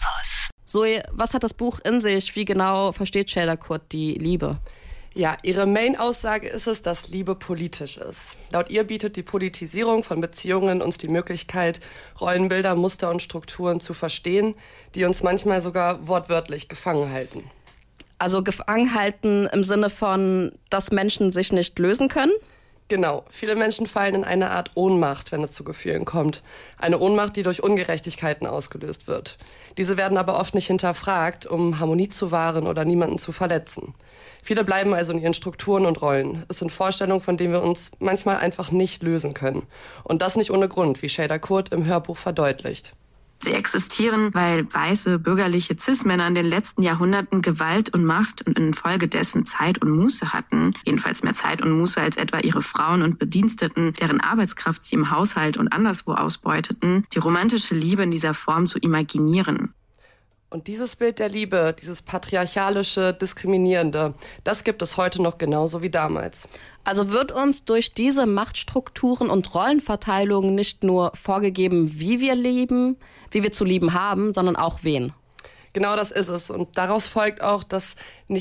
Zoe, was hat das Buch in sich? Wie genau versteht Ceyda Kurt die Liebe? Ja, ihre Main-Aussage ist es, dass Liebe politisch ist. Laut ihr bietet die Politisierung von Beziehungen uns die Möglichkeit, Rollenbilder, Muster und Strukturen zu verstehen, die uns manchmal sogar wortwörtlich gefangen halten. Also gefangen halten im Sinne von, dass Menschen sich nicht lösen können? Genau, viele Menschen fallen in eine Art Ohnmacht, wenn es zu Gefühlen kommt. Eine Ohnmacht, die durch Ungerechtigkeiten ausgelöst wird. Diese werden aber oft nicht hinterfragt, um Harmonie zu wahren oder niemanden zu verletzen. Viele bleiben also in ihren Strukturen und Rollen. Es sind Vorstellungen, von denen wir uns manchmal einfach nicht lösen können. Und das nicht ohne Grund, wie Ceyda Kurt im Hörbuch verdeutlicht. Sie existieren, weil weiße, bürgerliche Cis-Männer in den letzten Jahrhunderten Gewalt und Macht und infolgedessen Zeit und Muße hatten. Jedenfalls mehr Zeit und Muße als etwa ihre Frauen und Bediensteten, deren Arbeitskraft sie im Haushalt und anderswo ausbeuteten, die romantische Liebe in dieser Form zu imaginieren. Und dieses Bild der Liebe, dieses patriarchalische, diskriminierende, das gibt es heute noch genauso wie damals. Also wird uns durch diese Machtstrukturen und Rollenverteilungen nicht nur vorgegeben, wie wir lieben, wie wir zu lieben haben, sondern auch wen? Genau das ist es. Und daraus folgt auch, dass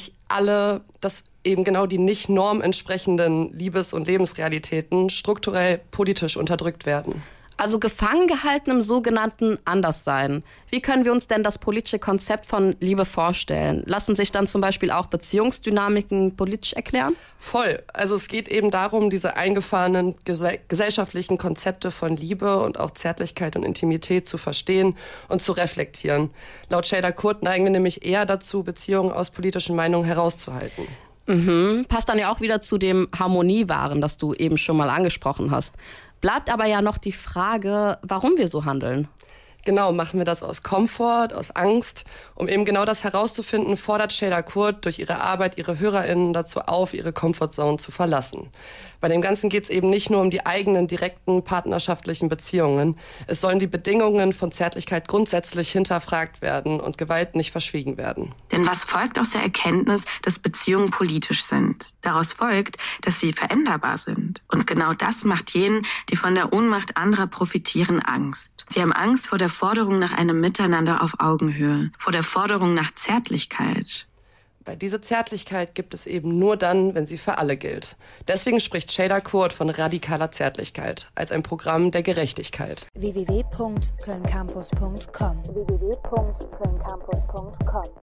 eben genau die nicht normentsprechenden Liebes- und Lebensrealitäten strukturell politisch unterdrückt werden. Also gefangen gehalten im sogenannten Anderssein. Wie können wir uns denn das politische Konzept von Liebe vorstellen? Lassen sich dann zum Beispiel auch Beziehungsdynamiken politisch erklären? Voll. Also es geht eben darum, diese eingefahrenen gesellschaftlichen Konzepte von Liebe und auch Zärtlichkeit und Intimität zu verstehen und zu reflektieren. Laut Ceyda Kurt neigen wir nämlich eher dazu, Beziehungen aus politischen Meinungen herauszuhalten. Passt dann ja auch wieder zu dem Harmoniewahren, das du eben schon mal angesprochen hast. Bleibt aber ja noch die Frage, warum wir so handeln. Genau, machen wir das aus Komfort, aus Angst? Um eben genau das herauszufinden, fordert Ceyda Kurt durch ihre Arbeit ihre HörerInnen dazu auf, ihre Comfortzone zu verlassen. Bei dem Ganzen geht es eben nicht nur um die eigenen direkten partnerschaftlichen Beziehungen. Es sollen die Bedingungen von Zärtlichkeit grundsätzlich hinterfragt werden und Gewalt nicht verschwiegen werden. Denn was folgt aus der Erkenntnis, dass Beziehungen politisch sind? Daraus folgt, dass sie veränderbar sind. Und genau das macht jenen, die von der Ohnmacht anderer profitieren, Angst. Sie haben Angst vor der Forderung nach einem Miteinander auf Augenhöhe, vor der Forderung nach Zärtlichkeit. Weil diese Zärtlichkeit gibt es eben nur dann, wenn sie für alle gilt. Deswegen spricht Ceyda Kurt von radikaler Zärtlichkeit als ein Programm der Gerechtigkeit. www.kölncampus.com